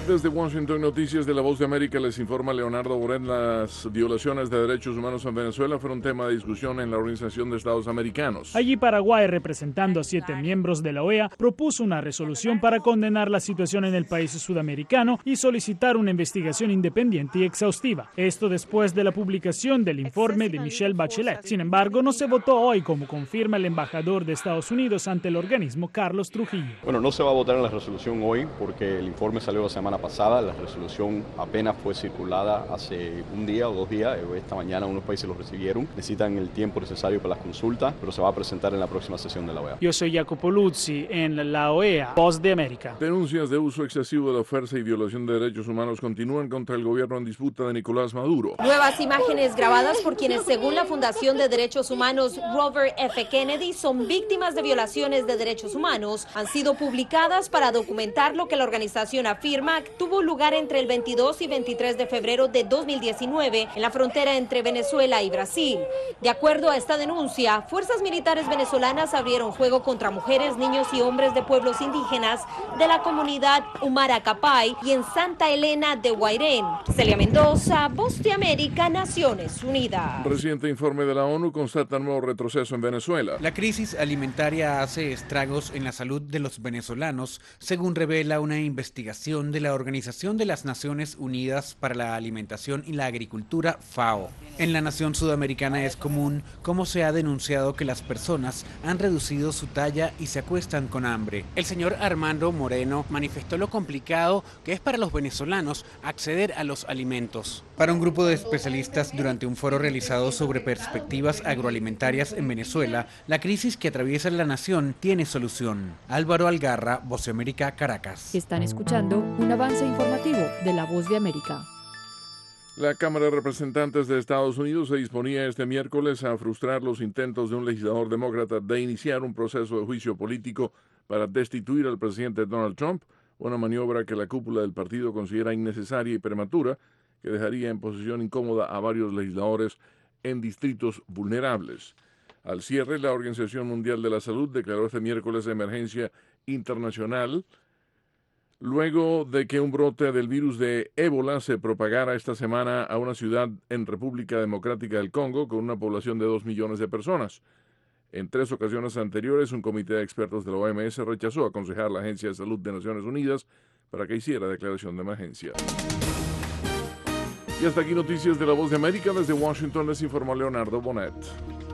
Desde Washington, Noticias de la Voz de América, les informa Leonardo Bonet. Las violaciones de derechos humanos en Venezuela fueron tema de discusión en la Organización de Estados Americanos. Allí Paraguay, representando a 7 miembros de la OEA, propuso una resolución para condenar la situación en el país sudamericano y solicitar una investigación independiente y exhaustiva. Esto después de la publicación del informe de Michelle Bachelet. Sin embargo, no se votó hoy, como confirma el embajador de Estados Unidos ante el organismo, Carlos Trujillo. Bueno, no se va a votar en la resolución hoy porque el informe salió la semana pasada. La resolución apenas fue circulada hace un día o 2 días. Esta mañana unos países lo recibieron. Necesitan el tiempo necesario para las consultas, pero se va a presentar en la próxima sesión de la OEA. Yo soy Jacopo Luzzi, en la OEA, Voz de América. Denuncias de uso excesivo de la fuerza y violación de derechos humanos continúan contra el gobierno en disputa de Nicolás Maduro. Nuevas imágenes grabadas por quienes, según la Fundación de Derechos Humanos Robert F. Kennedy, son víctimas de violaciones de derechos humanos, han sido publicadas para documentar lo que la organización afirma tuvo lugar entre el 22 y 23 de febrero de 2019 en la frontera entre Venezuela y Brasil. De acuerdo a esta denuncia, fuerzas militares venezolanas abrieron fuego contra mujeres, niños y hombres de pueblos indígenas de la comunidad Humaracapay y en Santa Elena de Guairén. Celia Mendoza, Voz de América, Naciones Unidas. Reciente informe de la ONU constata nuevo retroceso en Venezuela. La crisis alimentaria hace estragos en la salud de los venezolanos, según revela una investigación de la Organización de las Naciones Unidas para la Alimentación y la Agricultura, FAO. En la nación sudamericana es común, como se ha denunciado, que las personas han reducido su talla y se acuestan con hambre. El señor Armando Moreno manifestó lo complicado que es para los venezolanos acceder a los alimentos. Para un grupo de especialistas, durante un foro realizado sobre perspectivas agroalimentarias en Venezuela, la crisis que atraviesa la nación tiene solución. Álvaro Algarra, Voz de América, Caracas. Están escuchando un avance informativo de la Voz de América. La Cámara de Representantes de Estados Unidos se disponía este miércoles a frustrar los intentos de un legislador demócrata de iniciar un proceso de juicio político para destituir al presidente Donald Trump, una maniobra que la cúpula del partido considera innecesaria y prematura, que dejaría en posición incómoda a varios legisladores en distritos vulnerables. Al cierre, la Organización Mundial de la Salud declaró este miércoles emergencia internacional luego de que un brote del virus de ébola se propagara esta semana a una ciudad en República Democrática del Congo con una población de 2 millones de personas. En 3 ocasiones anteriores, un comité de expertos de la OMS rechazó aconsejar a la Agencia de Salud de Naciones Unidas para que hiciera declaración de emergencia. Y hasta aquí noticias de la Voz de América. Desde Washington les informó Leonardo Bonet.